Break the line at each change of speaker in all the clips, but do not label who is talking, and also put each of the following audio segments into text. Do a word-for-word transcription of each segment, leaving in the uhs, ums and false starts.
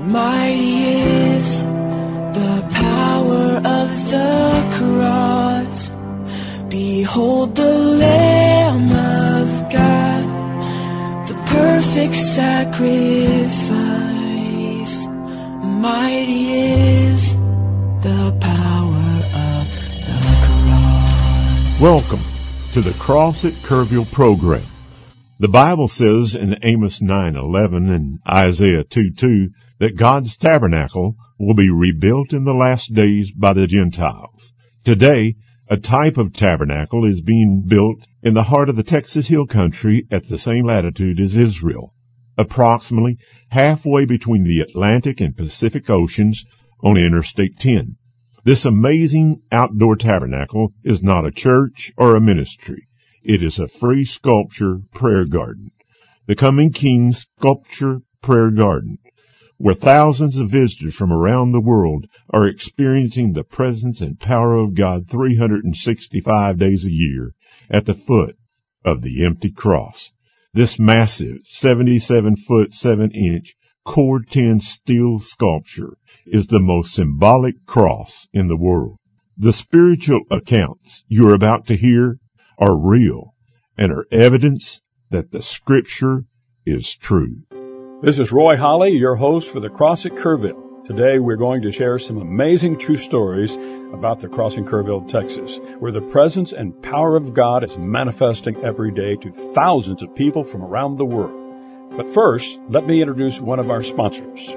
Mighty is the power of the cross. Behold the Lamb of God, the perfect sacrifice. Mighty is the power of the cross.
Welcome to the Cross at Kerrville program. The Bible says in Amos nine eleven and Isaiah two two that God's tabernacle will be rebuilt in the last days by the Gentiles. Today, a type of tabernacle is being built in the heart of the Texas Hill Country at the same latitude as Israel, approximately halfway between the Atlantic and Pacific Oceans on Interstate ten. This amazing outdoor tabernacle is not a church or a ministry. It is a free sculpture prayer garden, the Coming King Sculpture Prayer Garden, where thousands of visitors from around the world are experiencing the presence and power of God three hundred sixty-five days a year at the foot of the empty cross. This massive seventy-seven foot seven inch Core ten steel sculpture is the most symbolic cross in the world. The spiritual accounts you are about to hear are real and are evidence that the Scripture is true.
This is Roy Holly, your host for the Cross at Kerrville. Today we're going to share some amazing true stories about the Cross in Kerrville, Texas, where the presence and power of God is manifesting every day to thousands of people from around the world. But first, let me introduce one of our sponsors.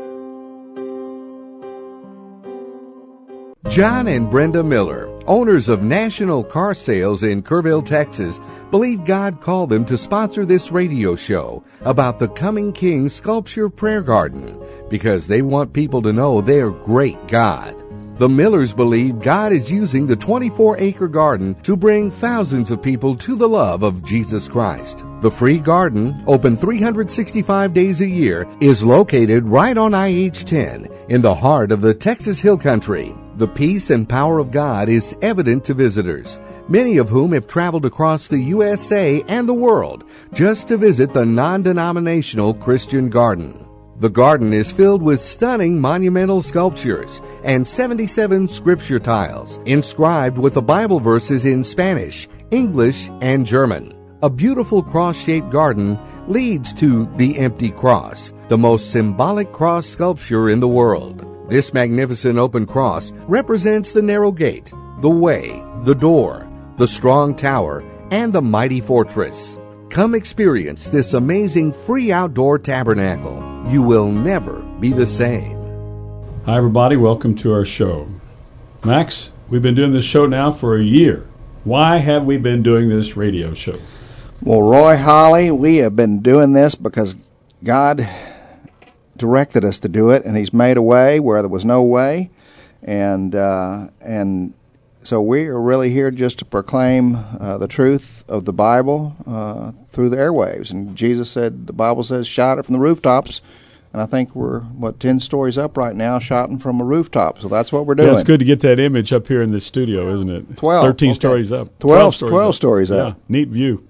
John and Brenda Miller, owners of National Car Sales in Kerrville, Texas, believe God called them to sponsor this radio show about the Coming King Sculpture Prayer Garden because they want people to know their great God. The Millers believe God is using the twenty-four acre garden to bring thousands of people to the love of Jesus Christ. The free garden, open three hundred sixty-five days a year, is located right on I H ten in the heart of the Texas Hill Country. The peace and power of God is evident to visitors, many of whom have traveled across the U S A and the world just to visit the non-denominational Christian garden. The garden is filled with stunning monumental sculptures and seventy-seven scripture tiles inscribed with the Bible verses in Spanish, English, and German. A beautiful cross-shaped garden leads to the empty cross, the most symbolic cross sculpture in the world. This magnificent open cross represents the narrow gate, the way, the door, the strong tower, and the mighty fortress. Come experience this amazing free outdoor tabernacle. You will never be the same.
Hi, everybody. Welcome to our show. Max, we've been doing this show now for a year. Why have we been doing this radio show?
Well, Roy Holly, we have been doing this because God directed us to do it, and He's made a way where there was no way, and uh, and so we are really here just to proclaim uh, the truth of the Bible uh, through the airwaves. And Jesus said, the Bible says, shout it from the rooftops. And I think we're, what, ten stories up right now, shouting from a rooftop. So that's what we're doing.
Yeah, it's good to get that image up here in the studio, isn't it?
twelve.
thirteen
okay.
stories up.
twelve,
twelve stories
twelve
up.
stories up.
Yeah, neat view.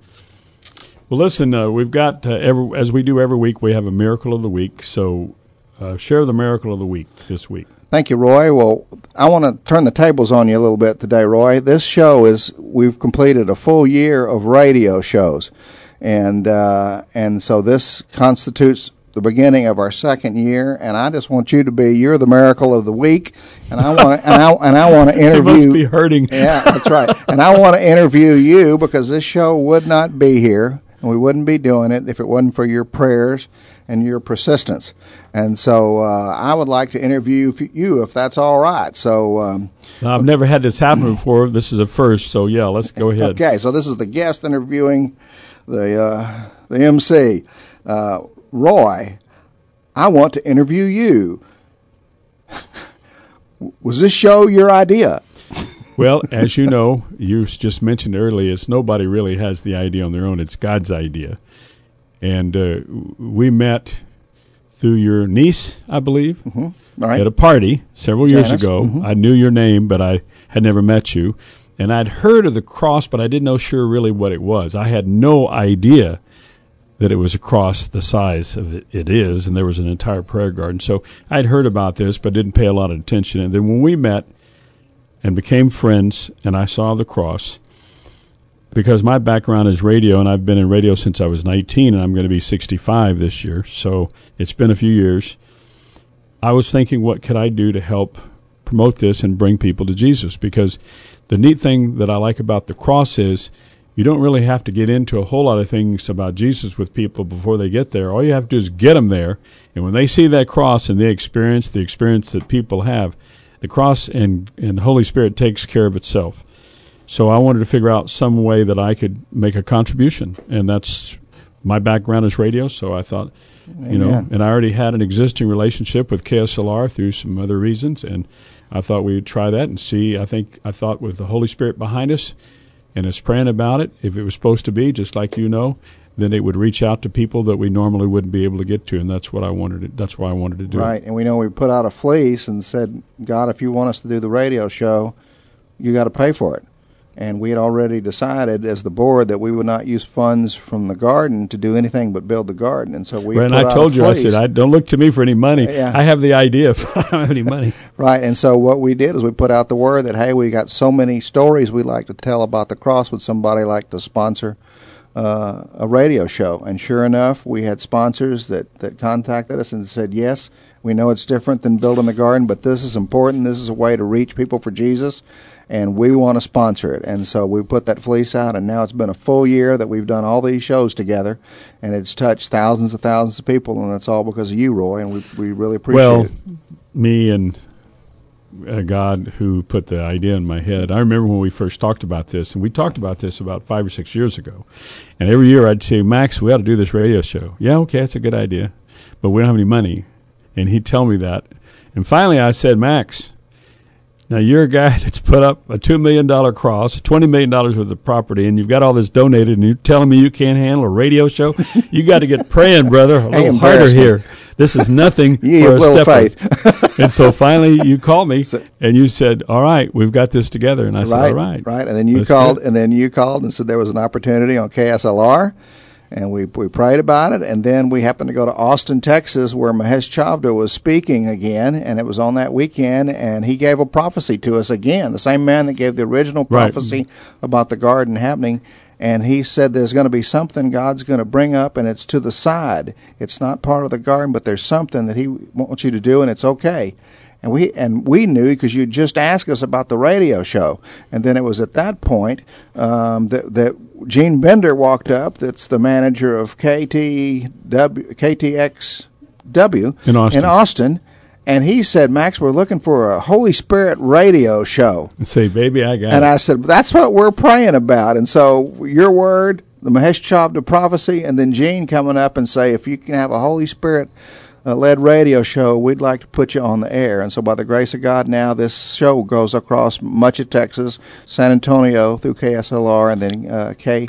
Well, listen, uh, we've got, uh, every, as we do every week, we have a miracle of the week. So uh, share the miracle of the week this week.
Thank you, Roy. Well, I want to turn the tables on you a little bit today, Roy. This show is, we've completed a full year of radio shows. And uh, and so this constitutes the beginning of our second year, and I just want you to be, you're the miracle of the week, and I want and I and I want to interview.
You must be hurting.
Yeah, that's right. And I want to interview you because this show would not be here, and we wouldn't be doing it if it wasn't for your prayers and your persistence. And so uh, I would like to interview you if that's all right. So um,
I've never had this happen before. This is a first, so yeah, let's go ahead.
Okay, so this is the guest interviewing the uh, the M C. Uh, Roy, I want to interview you. Was this show your idea?
Well, as you know, you just mentioned earlier, it's nobody really has the idea on their own. It's God's idea. And uh, we met through your niece, I believe,
mm-hmm. Right.
at a party several years
Janice.
ago.
Mm-hmm.
I knew your name, but I had never met you. And I'd heard of the cross, but I didn't know sure really what it was. I had no idea that it was a cross the size of it, it is, and there was an entire prayer garden. So I'd heard about this, but didn't pay a lot of attention. And then when we met and became friends, and I saw the cross, because my background is radio, and I've been in radio since I was nineteen, and I'm going to be sixty-five this year, so it's been a few years. I was thinking, what could I do to help promote this and bring people to Jesus? Because the neat thing that I like about the cross is you don't really have to get into a whole lot of things about Jesus with people before they get there. All you have to do is get them there, and when they see that cross and they experience the experience that people have, the cross and, and the Holy Spirit takes care of itself. So I wanted to figure out some way that I could make a contribution, and that's my background is radio, so I thought,
Amen.
you know, and I already had an existing relationship with K S L R through some other reasons, and I thought we would try that and see. I think I thought with the Holy Spirit behind us and us praying about it, if it was supposed to be, just like you know, then it would reach out to people that we normally wouldn't be able to get to, and that's what I wanted to, that's why I wanted to do
Right,
it.
and we know we put out a fleece and said, God, if you want us to do the radio show, you got to pay for it. And we had already decided as the board that we would not use funds from the garden to do anything but build the garden. And so we
right,
put
and I
out
told
a
you, I
fleece.
said, I don't look to me for any money.
Yeah.
I have the idea, but I don't have any money.
Right, and so what we did is we put out the word that, hey, we got so many stories we'd like to tell about the cross. Would somebody like to sponsor uh, a radio show? And sure enough, we had sponsors that, that contacted us and said, yes, we know it's different than building the garden, but this is important. This is a way to reach people for Jesus, and we want to sponsor it. And so we put that fleece out, and now it's been a full year that we've done all these shows together, and it's touched thousands and thousands of people, and that's all because of you, Roy, and we, we really appreciate
well,
it.
Me and uh, God who put the idea in my head. I remember when we first talked about this, and we talked about this about five or six years ago, and every year I'd say, Max, we ought to do this radio show. Yeah, okay, that's a good idea, but we don't have any money. And he'd tell me that. And finally I said, Max, now you're a guy that's put up a two million dollars cross, twenty million dollars worth of property, and you've got all this donated, and you're telling me you can't handle a radio show? You got to get praying, brother, a little harder here. This is nothing
You
for
have
a
little
stepper. And so finally you called me, and you said, all right, we've got this together. And I said,
Right,
all right.
right. And then you
Let's
called,
do it.
and then you called and said there was an opportunity on K S L R, and we we prayed about it. And then we happened to go to Austin, Texas, where Mahesh Chavda was speaking again, and it was on that weekend. And he gave a prophecy to us again, the same man that gave the original
Right.
prophecy about the garden happening. And he said there's going to be something God's going to bring up, and it's to the side. It's not part of the garden, but there's something that he wants you to do, and it's okay. And we and we knew because you just asked us about the radio show. And then it was at that point um, that, that Gene Bender walked up, that's the manager of K T W, K T X W
In Austin.
in Austin. And he said, Max, we're looking for a Holy Spirit radio show.
And say, baby, I got
And
it.
I said, that's what we're praying about. And so your word, the Mahesh Chavda prophecy, and then Gene coming up and say, if you can have a Holy Spirit uh, led radio show, we'd like to put you on the air. And so by the grace of God now, this show goes across much of Texas, San Antonio through K S L R, and then uh, K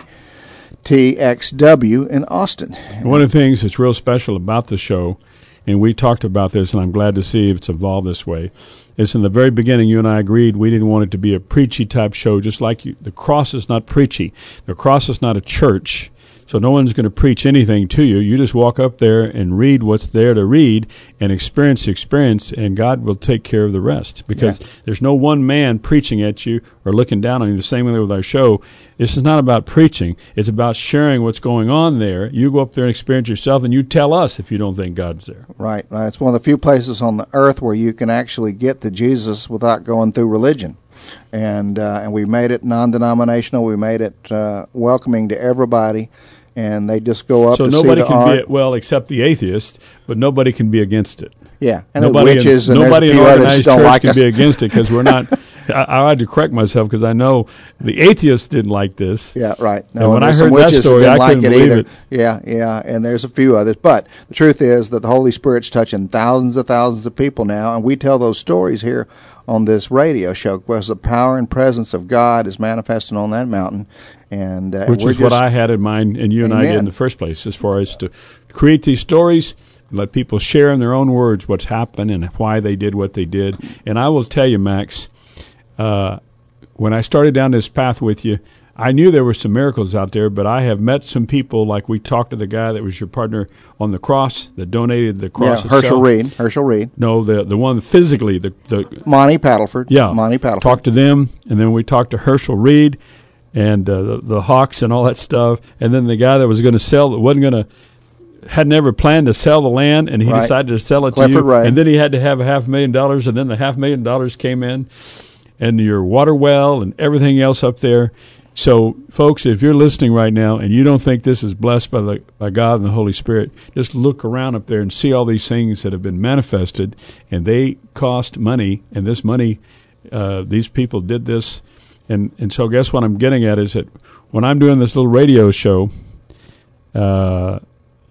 T X W in Austin.
One of the things that's real special about the show, and we talked about this, and I'm glad to see it's evolved this way, is in the very beginning you and I agreed we didn't want it to be a preachy type show, just like you. The cross is not preachy. The cross is not a church, so no one's going to preach anything to you. You just walk up there and read what's there to read and experience the experience, and God will take care of the rest, because
Yeah.
there's no one man preaching at you or looking down on you. The same way with our show. This is not about preaching. It's about sharing what's going on there. You go up there and experience yourself, and you tell us if you don't think God's there.
Right, right. It's one of the few places on the earth where you can actually get to Jesus without going through religion. And uh, and we made it non-denominational. We made it uh, welcoming to everybody. And they just go up
So
to
nobody
see the
can
art.
be, well, except the atheist, but nobody can be against it.
Yeah, and
Nobody
the witches,
in,
and
nobody
there's
in
a few others
organized
don't
church
like
can
us.
be against it, because we're not. I, I had to correct myself, because I know the atheists didn't like this.
Yeah, right. No,
And when I
there's some
heard that
witches who
story,
didn't
I
like
couldn't
it
believe
either.
it.
Yeah, yeah, and there's a few others. But the truth is that the Holy Spirit's touching thousands of thousands of people now, and we tell those stories here on this radio show because the power and presence of God is manifesting on that mountain. And uh,
Which
we're
is
just,
what I had in mind, and you and I did
Amen.
in the first place, as far as to create these stories, let people share in their own words what's happened and why they did what they did. And I will tell you, Max, uh, when I started down this path with you, I knew there were some miracles out there, but I have met some people, like we talked to the guy that was your partner on the cross that donated the cross.
Yeah, Herschel
itself.
Reed. Herschel Reed.
No, the the one physically, the the
Monty Paddleford.
Yeah,
Monty Paddleford.
Talked to them, and then we talked to Herschel Reed and uh, the, the Hawks and all that stuff, and then the guy that was going to sell, that wasn't going to, had never planned to sell the land, and he
right.
decided to sell it
Clifford
to you,
Ray.
And then he had to have a half million dollars, and then the half million dollars came in, and your water well and everything else up there. So, folks, if you're listening right now and you don't think this is blessed by the by God and the Holy Spirit, just look around up there and see all these things that have been manifested, and they cost money, and this money, uh, these people did this. And, and so guess what I'm getting at is that when I'm doing this little radio show, uh,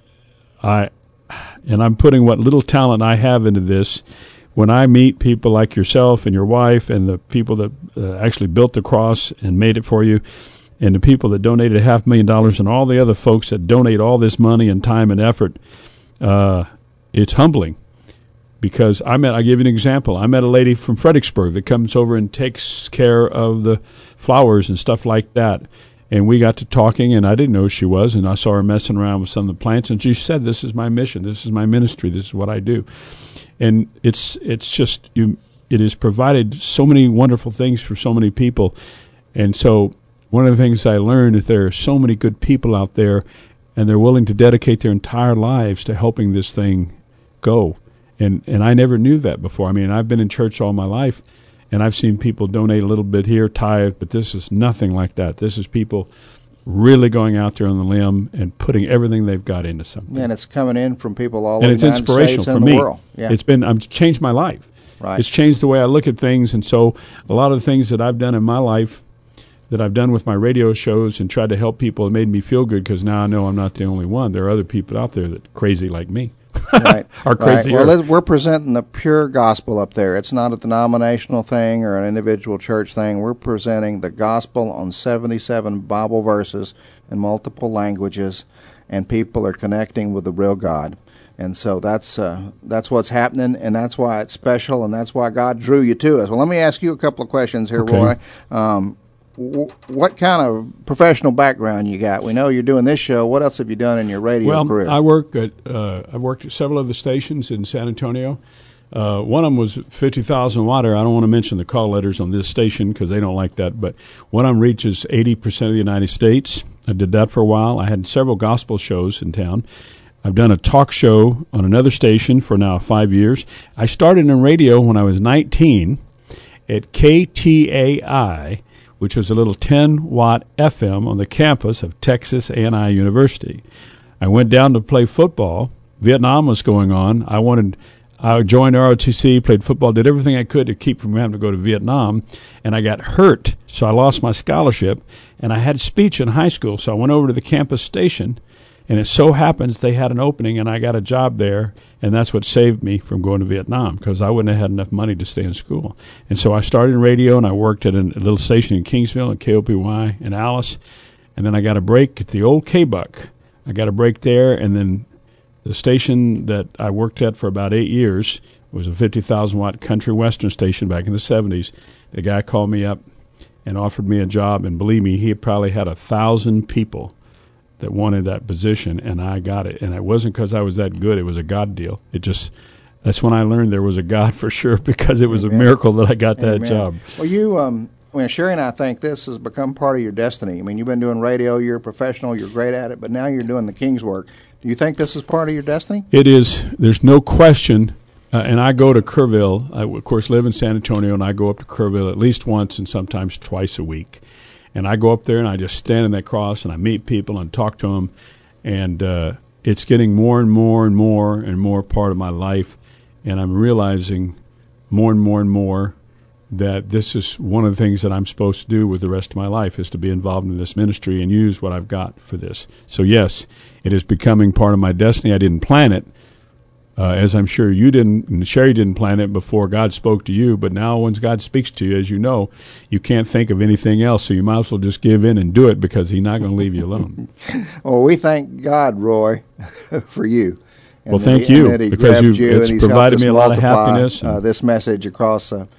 I and I'm putting what little talent I have into this. When I meet people like yourself and your wife and the people that uh, actually built the cross and made it for you, and the people that donated a half million dollars and all the other folks that donate all this money and time and effort, uh, it's humbling. Because I met, I give you an example. I met a lady from Fredericksburg that comes over and takes care of the flowers and stuff like that. And we got to talking, and I didn't know who she was, and I saw her messing around with some of the plants, and she said, "This is my mission. This is my ministry. This is what I do." And it's it's just you. It has provided so many wonderful things for so many people, and so one of the things I learned is there are so many good people out there, and they're willing to dedicate their entire lives to helping this thing go. And and I never knew that before. I mean, I've been in church all my life, and I've seen people donate a little bit here, tithe, but this is nothing like that. This is people really going out there on the limb and putting everything they've got into something.
And it's coming in from people all
and
over
it's
the United
inspirational
States
for
and
me.
the world. Yeah.
It's been I've changed my life.
Right.
It's changed the way I look at things, and so a lot of the things that I've done in my life, that I've done with my radio shows and tried to help people, it made me feel good because now I know I'm not the only one. There are other people out there that are crazy like me.
Right.
Are crazy.
Right. Well, we're presenting the pure gospel up there. It's not a denominational thing or an individual church thing. We're presenting the gospel on seventy-seven Bible verses in multiple languages, and people are connecting with the real God. And so that's uh, that's what's happening, and that's why it's special, and that's why God drew you to us. Well, let me ask you a couple of questions here,
okay.
Roy. Um, w- what kind of professional background you got? We know you're doing this show. What else have you done in your radio
well,
career?
Well, I work at uh, I've worked at several other stations in San Antonio. Uh, one of them was fifty thousand watt. I don't want to mention the call letters on this station because they don't like that. But one of them reaches eighty percent of the United States. I did that for a while. I had several gospel shows in town. I've done a talk show on another station for now five years. I started in radio when I was nineteen at K T A I, which was a little ten watt F M on the campus of Texas A and I University. I went down to play football. Vietnam was going on. I wanted, I joined R O T C, played football, did everything I could to keep from having to go to Vietnam, and I got hurt, so I lost my scholarship, and I had speech in high school, so I went over to the campus station. And it so happens they had an opening, and I got a job there, and that's what saved me from going to Vietnam because I wouldn't have had enough money to stay in school. And so I started in radio, and I worked at a little station in Kingsville at K O P Y in Alice, and then I got a break at the old K-Buck. I got a break there, and then the station that I worked at for about eight years was a fifty thousand watt country western station back in the seventies. The guy called me up and offered me a job, and believe me, he probably had a thousand people that wanted that position, and I got it. And it wasn't because I was that good. It was a God deal. It just, that's when I learned there was a God for sure because it was Amen. A miracle that I got Amen. That job.
Well, you, um, well, Sherry and I think this has become part of your destiny. I mean, you've been doing radio, you're a professional, you're great at it, but now you're doing the King's work. Do you think this is part of your destiny?
It is. There's no question. Uh, and I go to Kerrville. I, of course, live in San Antonio, and I go up to Kerrville at least once and sometimes twice a week. And I go up there and I just stand in that cross and I meet people and talk to them. And uh, it's getting more and more and more and more part of my life. And I'm realizing more and more and more that this is one of the things that I'm supposed to do with the rest of my life is to be involved in this ministry and use what I've got for this. So, yes, it is becoming part of my destiny. I didn't plan it. Uh, as I'm sure you didn't, and Sherry didn't plan it before God spoke to you, but now when God speaks to you, as you know, you can't think of anything else, so you might as well just give in and do it because he's not going to leave you alone.
Well, we thank God, Roy, for you.
Well, thank
he,
you, because you,
you
it's provided me a lot of happiness.
Uh, this message across uh,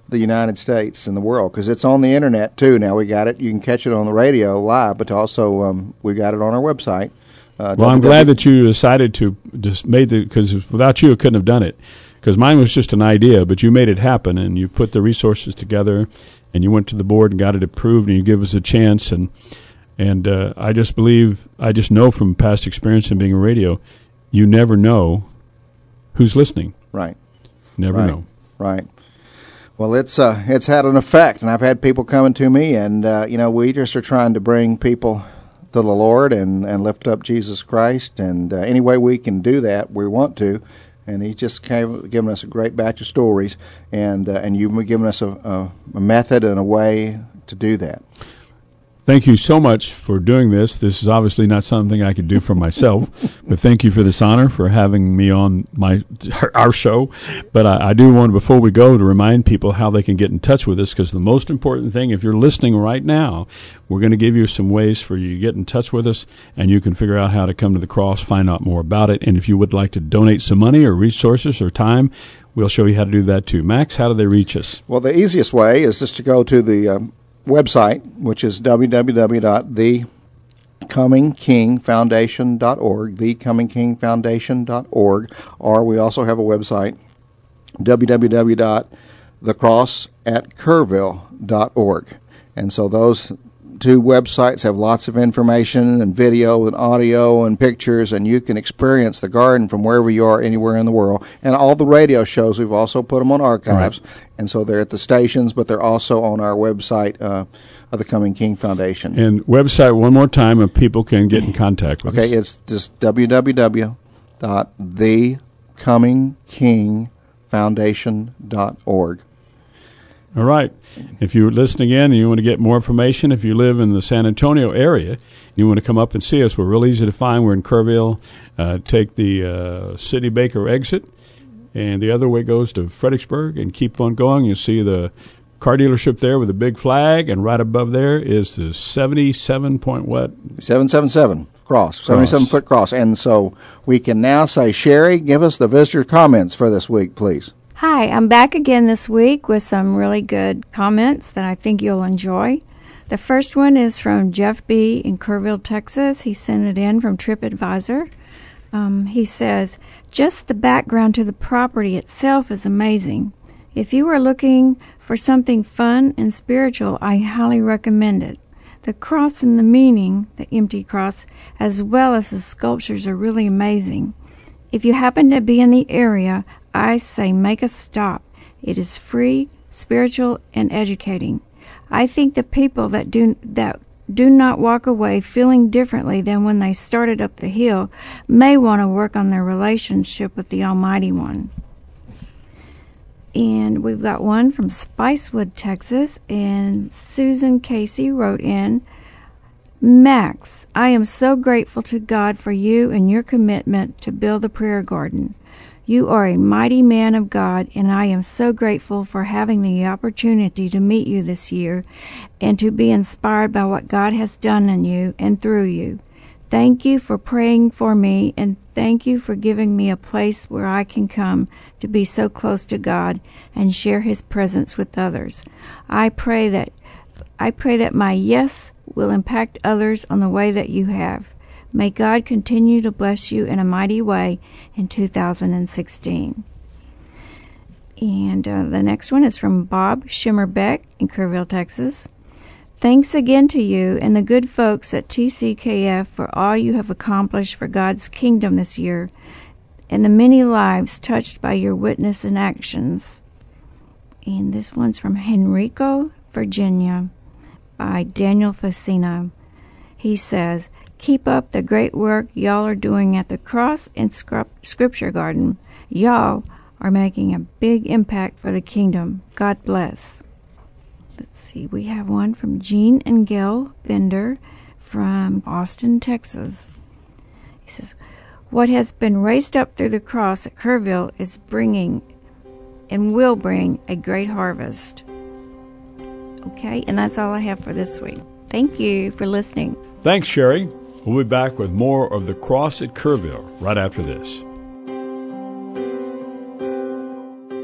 the United States and the world, because it's on the internet too. Now we got it. You can catch it on the radio live, but also um, we got it on our website. Uh,
well, I'm glad that you decided to just made the, because without you, I couldn't have done it. Because mine was just an idea, but you made it happen, and you put the resources together, and you went to the board and got it approved, and you give us a chance. And and uh, I just believe, I just know from past experience in being in radio, you never know who's listening.
Right.
Never
right.
know.
Right. Well, it's uh, it's had an effect, and I've had people coming to me, and uh, you know, we just are trying to bring people to the Lord and, and lift up Jesus Christ, and uh, any way we can do that, we want to. And He just came, given us a great batch of stories, and uh, and you've given us a, a, a method and a way to do that.
Thank you so much for doing this. This is obviously not something I could do for myself, but thank you for this honor for having me on my our show. But I, I do want, before we go, to remind people how they can get in touch with us, because the most important thing, if you're listening right now, we're going to give you some ways for you to get in touch with us, and you can figure out how to come to the cross, find out more about it. And if you would like to donate some money or resources or time, we'll show you how to do that too. Max, how do they reach us?
Well, the easiest way is just to go to the um, website, which is w w w dot the coming king foundation dot org, the coming king foundation dot org, or we also have a website, w w w dot the cross at kerrville dot org. And so those two websites have lots of information and video and audio and pictures, and you can experience the garden from wherever you are, anywhere in the world. And all the radio shows, we've also put them on archives, right. And so they're at the stations, but they're also on our website uh, of the Coming King Foundation.
And website one more time, if people can get in contact with
okay,
us.
Okay, it's just w w w dot the coming king foundation dot org.
All right. If you're listening in and you want to get more information, if you live in the San Antonio area, you want to come up and see us, we're real easy to find. We're in Kerrville. Uh, take the uh, City Baker exit, and the other way goes to Fredericksburg, and keep on going. You'll see the car dealership there with a big flag, and right above there is the seventy-seven point what?
seven seven seven cross, seventy-seven foot cross. And so we can now say, Sherry, give us the visitor comments for this week, please.
Hi, I'm back again this week with some really good comments that I think you'll enjoy. The first one is from Jeff B. in Kerrville, Texas. He sent it in from TripAdvisor. Um, he says, just the background to the property itself is amazing. If you are looking for something fun and spiritual, I highly recommend it. The cross and the meaning, the empty cross, as well as the sculptures are really amazing. If you happen to be in the area, I say make a stop. It is free, spiritual, and educating. I think the people that do that do not walk away feeling differently than when they started up the hill may want to work on their relationship with the Almighty One. And we've got one from Spicewood, Texas, and Susan Casey wrote in, Max, I am so grateful to God for you and your commitment to build the prayer garden. You are a mighty man of God, and I am so grateful for having the opportunity to meet you this year and to be inspired by what God has done in you and through you. Thank you for praying for me, and thank you for giving me a place where I can come to be so close to God and share His presence with others. I pray that I pray that my yes will impact others on the way that you have. May God continue to bless you in a mighty way in two thousand sixteen. And uh, the next one is from Bob Schimmerbeck in Kerrville, Texas. Thanks again to you and the good folks at T C K F for all you have accomplished for God's kingdom this year and the many lives touched by your witness and actions. And this one's from Henrico, Virginia, by Daniel Facina. He says, keep up the great work y'all are doing at the Cross and Scripture Garden. Y'all are making a big impact for the kingdom. God bless. Let's see, we have one from Jean and Gail Bender from Austin, Texas. He says, what has been raised up through the cross at Kerrville is bringing and will bring a great harvest. Okay, and that's all I have for this week. Thank you for listening.
Thanks, Sherry. We'll be back with more of The Cross at Kerrville right after this.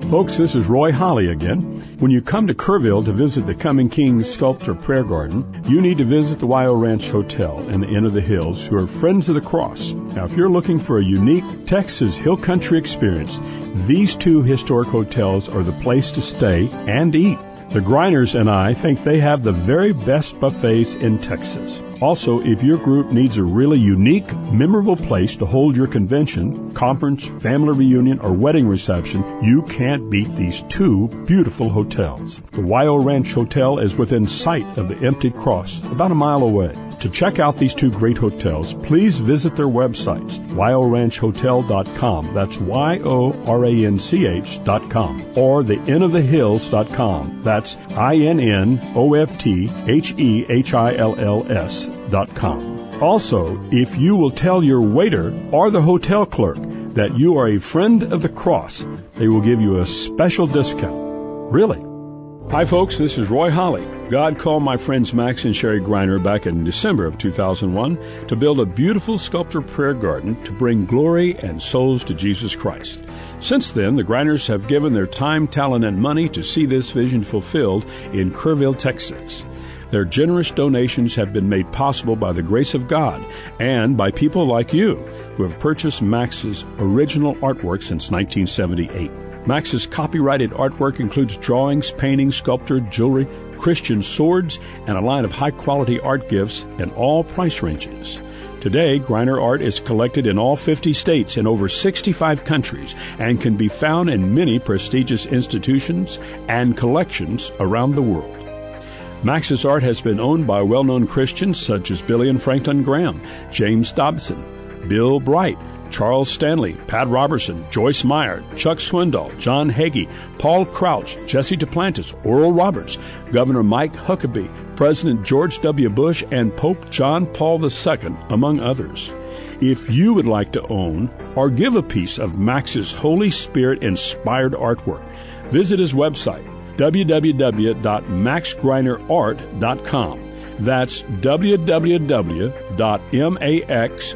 Folks, this is Roy Holly again. When you come to Kerrville to visit the Coming King Sculpture Prayer Garden, you need to visit the Wyo Ranch Hotel and the Inn of the Hills, who are Friends of the Cross. Now, if you're looking for a unique Texas Hill Country experience, these two historic hotels are the place to stay and eat. The Greiners and I think they have the very best buffets in Texas. Also, if your group needs a really unique, memorable place to hold your convention, conference, family reunion, or wedding reception, you can't beat these two beautiful hotels. The Wyo Ranch Hotel is within sight of the empty cross, about a mile away. To check out these two great hotels, please visit their websites, wyo ranch hotel dot com. That's Y O R A N C H dot com. Or the inn of the hills dot com. That's I N N O F T H E H I L L S dot com. Also, if you will tell your waiter or the hotel clerk that you are a friend of the cross, they will give you a special discount. Really. Hi, folks. This is Roy Holly. God called my friends Max and Sherry Greiner back in December of two thousand one to build a beautiful sculpture prayer garden to bring glory and souls to Jesus Christ. Since then, the Greiners have given their time, talent, and money to see this vision fulfilled in Kerrville, Texas. Their generous donations have been made possible by the grace of God and by people like you who have purchased Max's original artwork since nineteen seventy-eight. Max's copyrighted artwork includes drawings, paintings, sculpture, jewelry, Christian swords, and a line of high-quality art gifts in all price ranges. Today, Greiner art is collected in all fifty states and over sixty-five countries and can be found in many prestigious institutions and collections around the world. Max's art has been owned by well-known Christians such as Billy and Franklin Graham, James Dobson, Bill Bright, Charles Stanley, Pat Robertson, Joyce Meyer, Chuck Swindoll, John Hagee, Paul Crouch, Jesse Duplantis, Oral Roberts, Governor Mike Huckabee, President George W. Bush, and Pope John Paul the Second, among others. If you would like to own or give a piece of Max's Holy Spirit-inspired artwork, visit his website, w w w dot max greiner art dot com. That's w w w dot max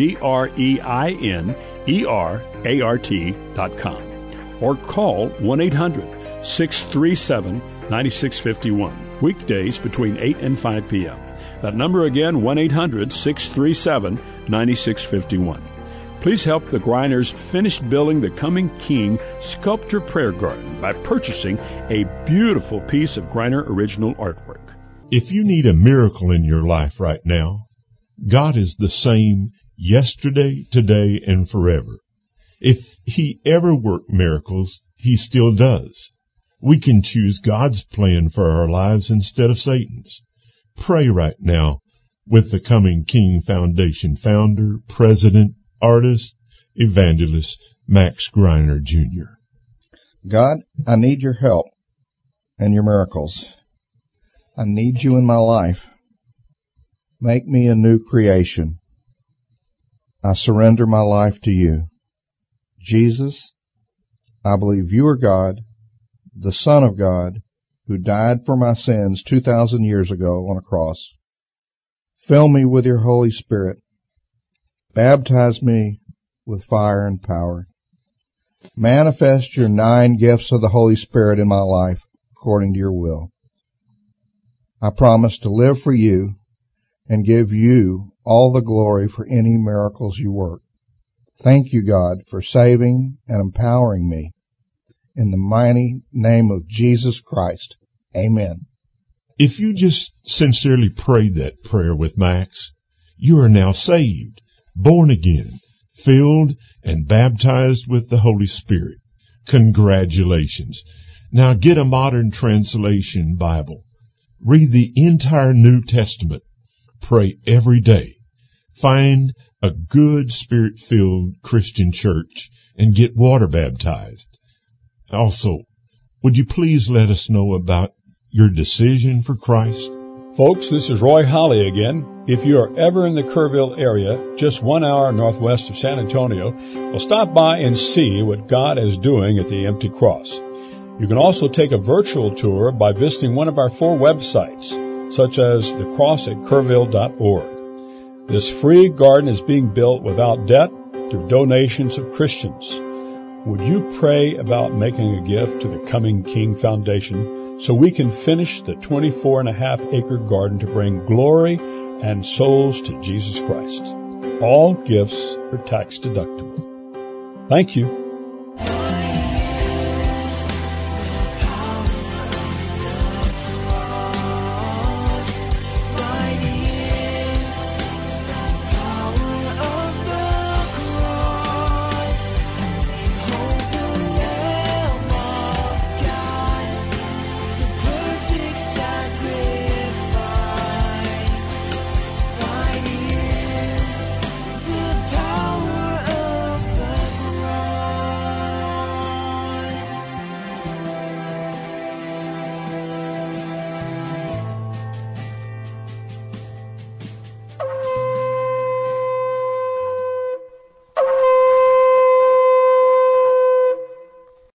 greiner art dot com. Or call one eight hundred six three seven nine six five one, weekdays between eight and five p.m. That number again, one eight hundred six three seven nine six five one. Please help the Greiners finish building the Coming King Sculpture Prayer Garden by purchasing a beautiful piece of Greiner original artwork.
If you need a miracle in your life right now, God is the same yesterday, today, and forever. If He ever worked miracles, He still does. We can choose God's plan for our lives instead of Satan's. Pray right now with the Coming King Foundation founder, president, artist, evangelist, Max Greiner, Junior
God, I need your help and your miracles. I need you in my life. Make me a new creation. I surrender my life to you. Jesus, I believe you are God, the Son of God, who died for my sins two thousand years ago on a cross. Fill me with your Holy Spirit. Baptize me with fire and power. Manifest your nine gifts of the Holy Spirit in my life according to your will. I promise to live for you and give you all the glory for any miracles you work. Thank you, God, for saving and empowering me. In the mighty name of Jesus Christ, amen.
If you just sincerely prayed that prayer with Max, you are now saved, born again, filled and baptized with the Holy Spirit. Congratulations. Now get a modern translation Bible. Read the entire New Testament. Pray every day. Find a good Spirit-filled Christian church and get water baptized. Also, would you please let us know about your decision for Christ?
Folks, this is Roy Holly again. If you are ever in the Kerrville area, just one hour northwest of San Antonio, well, stop by and see what God is doing at the Empty Cross. You can also take a virtual tour by visiting one of our four websites, such as the cross at kerrville dot org. This free garden is being built without debt through donations of Christians. would you pray about making a gift to the Coming King Foundation so we can finish the twenty-four and a half acre garden to bring glory and souls to Jesus Christ? All gifts are tax deductible. Thank you.